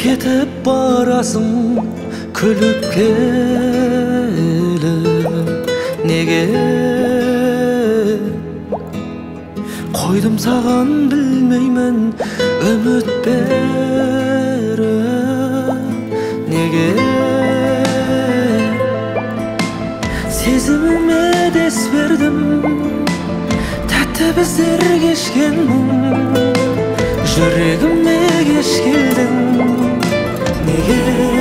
кетіп барасың күліп келіп, неге қойдым саған білмеймін үміт беріп, неге сезіміме дес бердім тәтті біздер кешкен мұң, жүрегіме кеш келдің, неге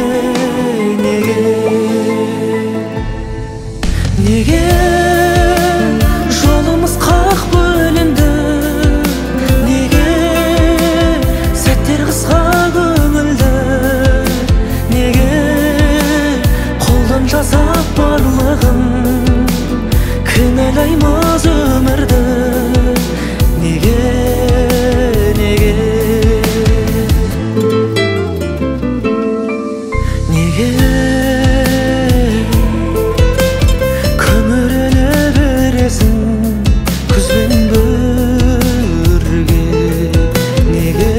жолымыз қақ бөлінді, неге сәттер қысқа көңілді, неге қолдан жасап барлығын кінәлаймыз өмірді, неге көміріле бересің күзбен бірге, неге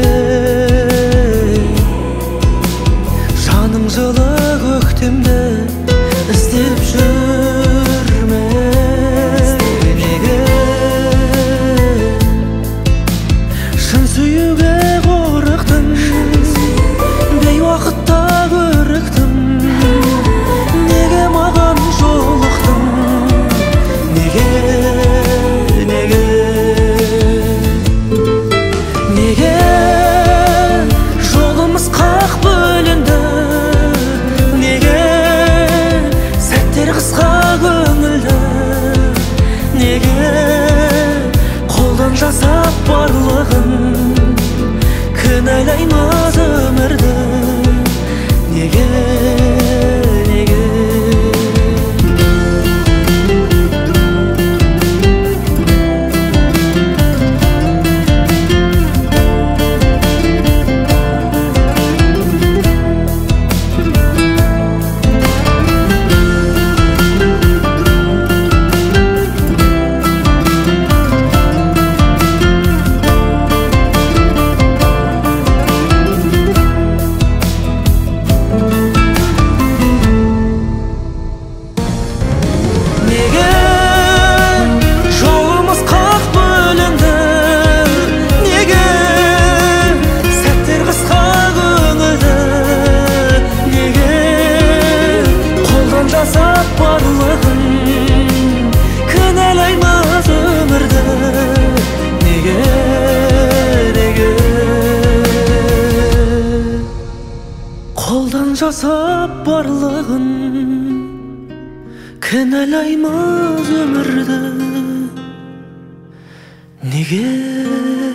жаның жылы көктемді іздеп жүрме, неге шын сүюге қорықтың бейуақытта көріктім, неге маған жолықтың, неге жолымыз қақ бөлінді, неге сәттер қысқа көңілді, неге қолдан жасап барлығын кінәлаймыз өмірді, неге жасап барлығын кінәлаймыз өмірді, неге қолдан жасап барлығын кінәлаймыз өмірді, неге